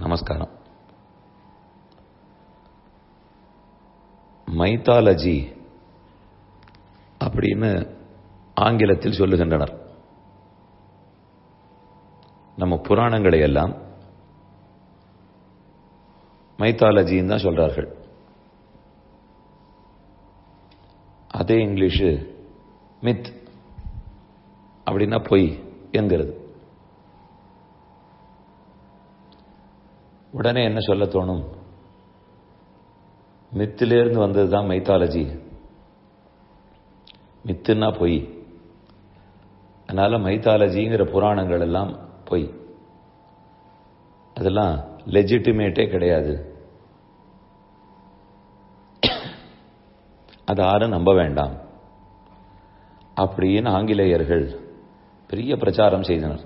நமஸ்காரம். மைத்தாலஜி அப்படின்னு ஆங்கிலத்தில் சொல்லுகின்றனர். நம்ம புராணங்களை எல்லாம் மைத்தாலஜின்னு தான் சொல்றார்கள். அதே இங்கிலீஷு மித் அப்படின்னா பொய் என்கிறது. உடனே என்ன சொல்ல தோணும்? மித்திலிருந்து வந்தது தான் மைத்தாலஜி. மித்துன்னா பொய். அதனால மைத்தாலஜிங்கிற புராணங்கள் எல்லாம் பொய், அதெல்லாம் லெஜிட்டிமேட்டே கிடையாது, அதை யாரும் நம்ப வேண்டாம் அப்படின்னு ஆங்கிலேயர்கள் பெரிய பிரச்சாரம் செய்தனர்.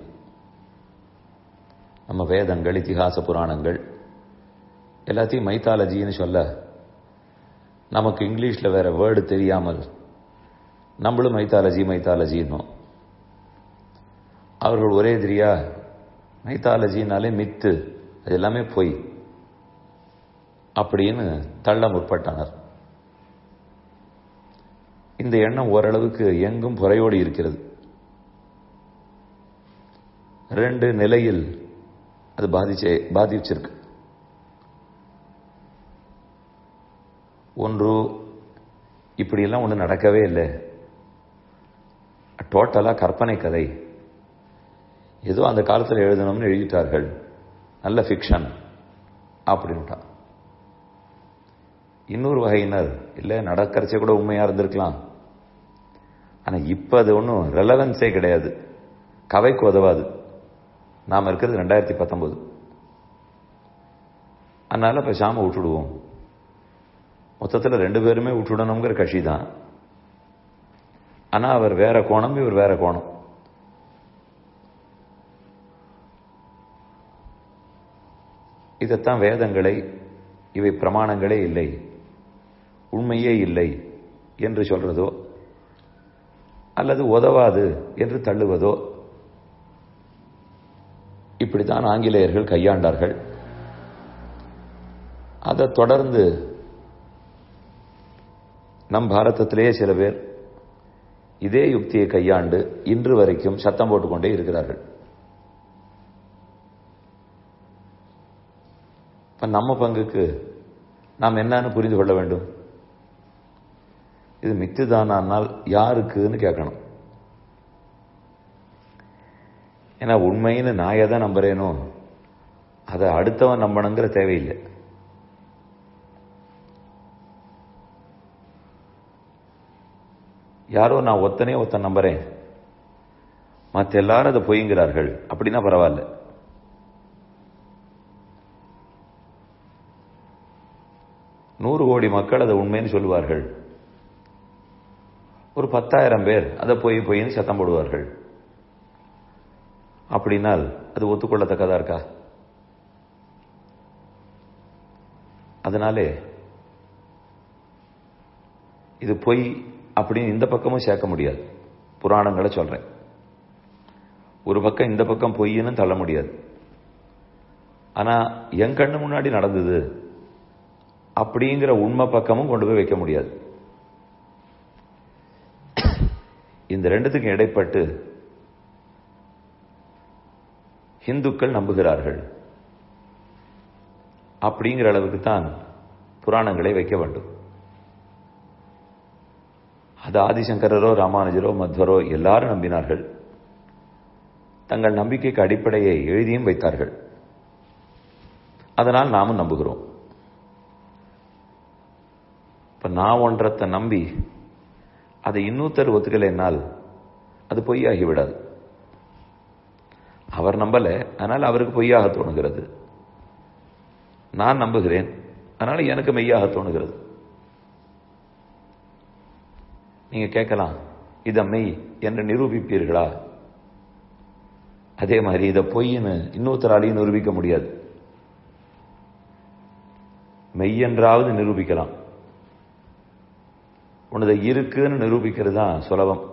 நம்ம வேதங்கள், இதிகாச புராணங்கள் எல்லாத்தையும் மைத்தாலஜின்னு சொல்ல நமக்கு இங்கிலீஷில் வேற வேர்டு தெரியாமல் நம்மளும் மைத்தாலஜின்னும். அவர்கள் ஒரே தெரியா மைத்தாலஜினாலே மித்து, அது எல்லாமே பொய் அப்படின்னு தள்ள முற்பட்டனர். இந்த எண்ணம் ஓரளவுக்கு எங்கும் புறையோடி இருக்கிறது. ரெண்டு நிலையில் அது பாதிச்சிருக்கு. ஒன்று, இப்படியெல்லாம் ஒன்று நடக்கவே இல்லை, டோட்டலாக கற்பனை கதை, ஏதோ அந்த காலத்தில் எழுதணும்னு எழுதிட்டார்கள், நல்ல ஃபிக்ஷன் அப்படின்ட்டா. இன்னொரு வகையினர் இல்லை, நடக்கிறச்சே கூட உண்மையாக இருந்திருக்கலாம், ஆனால் இப்போ அது ஒன்றும் ரெலவன்ஸே கிடையாது, கதைக்கு உதவாது. நாம் இருக்கிறது 2019, அதனால இப்போ ஷாம விட்டுடுவோம். மொத்தத்தில் ரெண்டு பேருமே விட்டுடணுங்கிற கட்சி தான். ஆனால் அவர் வேற கோணம், இவர் வேற கோணம். இதைத்தான் வேதங்களை, இவை பிரமாணங்களே இல்லை, உண்மையே இல்லை என்று சொல்றதோ அல்லது உதவாது என்று தள்ளுவதோ இப்படித்தான் ஆங்கிலேயர்கள் கையாண்டார்கள். அதை தொடர்ந்து நம் பாரதத்திலேயே சில பேர் இதே யுக்தியை கையாண்டு இன்று வரைக்கும் சத்தம் போட்டுக்கொண்டே இருக்கிறார்கள். இப்ப நம்ம பங்குக்கு நாம் என்னன்னு புரிந்து கொள்ள வேண்டும். இது மித்துதானால் யாருக்குன்னு கேட்கணும். ஏன்னா உண்மைன்னு நான் எதை நம்புறேனோ அதை அடுத்தவன் நம்பணுங்கிற தேவையில்லை. யாரோ நான் ஒத்தன் நம்புறேன், மற்ற எல்லாரும் அதை பொய்ங்கிறார்கள் அப்படின்னா பரவாயில்ல. நூறு கோடி மக்கள் அதை உண்மைன்னு சொல்லுவார்கள், ஒரு 10,000 பேர் அதை பொய்ன்னு சத்தம் போடுவார்கள். அப்படின்னால் அது ஒத்துக்கொள்ளத்தக்கதா இருக்கா? அதனாலே இது பொய் அப்படின்னு இந்த பக்கமும் சேர்க்க முடியாது. புராணங்களை சொல்றேன், ஒரு பக்கம் இந்த பக்கம் பொய்ன்னு தள்ள முடியாது. ஆனா என் கண்ணு முன்னாடி நடந்தது அப்படிங்கிற உண்மை பக்கமும் கொண்டு போய் வைக்க முடியாது. இந்த ரெண்டுத்துக்கும் இடைப்பட்டு இந்துக்கள் நம்புகிறார்கள் அப்படிங்கிற அளவுக்கு தான் புராணங்களை வைக்க வேண்டும். அது ஆதிசங்கரரோ ராமானுஜரோ மத்வரோ எல்லாரும் நம்பினார்கள். தங்கள் நம்பிக்கைக்கு அடிப்படையை எழுதியும் வைத்தார்கள். அதனால் நாமும் நம்புகிறோம். இப்ப நான் ஒன்றத்தை நம்பி அதை இன்னொருத்தர் ஒத்துக்கலைன்னால் அது பொய்யாகிவிடாது. அவர் நம்பல, அதனால் அவருக்கு பொய்யாக தோணுகிறது. நான் நம்புகிறேன், அதனால எனக்கு மெய்யாக தோணுகிறது. நீங்க கேட்கலாம், இதை மெய் என்று நிரூபிப்பீர்களா? அதே மாதிரி இதை பொய்ன்னு இன்னொருத்தராலையும் நிரூபிக்க முடியாது. மெய்யென்றாவது நிரூபிக்கலாம், உனது இருக்குன்னு நிரூபிக்கிறது தான் சுலபம்.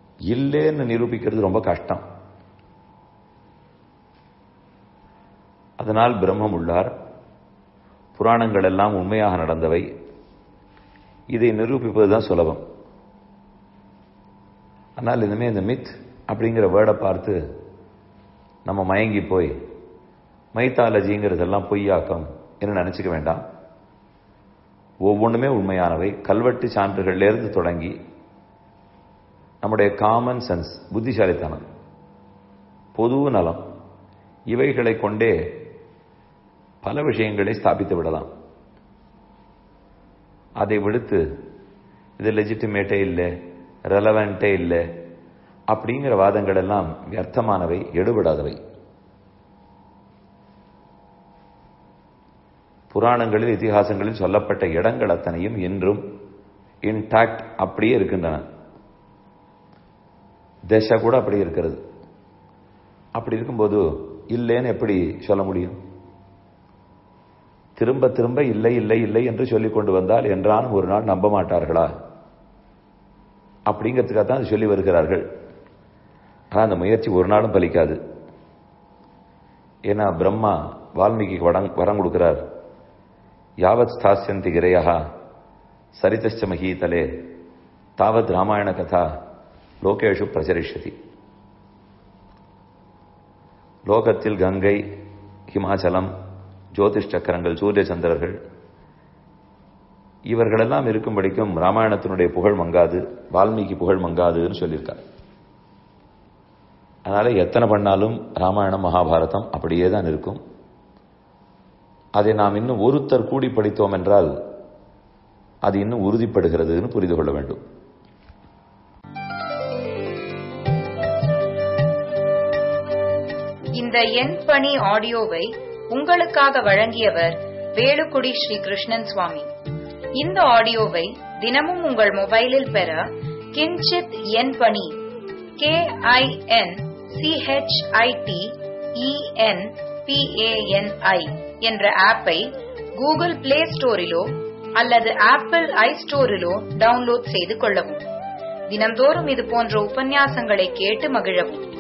இல்லைன்னு நிரூபிக்கிறது ரொம்ப கஷ்டம். அதனால் பிரம்மம் உள்ளார், புராணங்கள் எல்லாம் உண்மையாக நடந்தவை. இதை நிரூபிப்பதுதான் சுலபம். ஆனால் இனிமே இந்த மித் அப்படிங்கிற வேர்டை பார்த்து நம்ம மயங்கி போய் மைத்தாலஜிங்கிறதெல்லாம் பொய்யாக்கம் என்று நினைச்சுக்க வேண்டாம். ஒவ்வொன்றுமே உண்மையானவை. கல்வெட்டு சான்றுகளிலிருந்து தொடங்கி நம்முடைய காமன் சென்ஸ், புத்திசாலித்தனம், பொது நலம், இவைகளை கொண்டே பல விஷயங்களை ஸ்தாபித்து விடலாம். அதை விடுத்து இது லெஜிட்டிமேட்டே இல்லை, ரெலவெண்டே இல்லை அப்படிங்கிற வாதங்கள் எல்லாம் வியர்த்தமானவை, எடுபடாதவை. புராணங்களில், இதிகாசங்களில் சொல்லப்பட்ட இடங்கள் அத்தனையும் இன்றும் இன்டாக்ட் அப்படியே இருக்கின்றன. தசை கூட அப்படி இருக்கிறது. அப்படி இருக்கும்போது இல்லைன்னு எப்படி சொல்ல முடியும்? திரும்ப திரும்ப இல்லை இல்லை இல்லை என்று சொல்லிக் கொண்டு வந்தால் என்றாலும் ஒரு நாள் நம்ப மாட்டார்களா? அப்படிங்கிறதுக்காக தான் சொல்லி வருகிறார்கள். ஆனால் அந்த முயற்சி ஒரு நாளும் பலிக்காது. ஏன்னா பிரம்மா வால்மீகிக்கு வரம் கொடுக்கிறார். யாவத் ஸ்தாஸ்யந்தி கிரையா சரிதச்ச மகீதலே தாவத் ராமாயண கதா லோகேஷு பிரச்சரிஷதி. லோகத்தில் கங்கை, ஹிமாச்சலம், ஜோதிஷ் சக்கரங்கள், சூரிய சந்திரர்கள் இவர்களெல்லாம் இருக்கும்படிக்கும் ராமாயணத்தினுடைய புகழ் மங்காது, வால்மீகி புகழ் மங்காதுன்னு சொல்லியிருக்கார். அதனால எத்தனை பண்ணாலும் ராமாயணம், மகாபாரதம் அப்படியே தான் இருக்கும். அதை நாம் இன்னும் ஒருத்தர் கூடி படித்தோம் என்றால் அது இன்னும் உறுதிப்படுகிறதுன்னு புரிந்து கொள்ள வேண்டும். இந்த என் பணி ஆடியோவை உங்களுக்காக வழங்கியவர் வேலுக்குடி ஸ்ரீ கிருஷ்ணன் சுவாமி. இந்த ஆடியோவை தினமும் உங்கள் மொபைலில் பெற கிஞ்சித் என் பணி KINCHITENPANI என்ற ஆப்பை கூகுள் பிளே ஸ்டோரிலோ அல்லது ஆப்பிள் ஐ ஸ்டோரிலோ டவுன்லோட் செய்து கொள்ளவும். தினம்தோறும் இது போன்ற உபன்யாசங்களை கேட்டு மகிழவும்.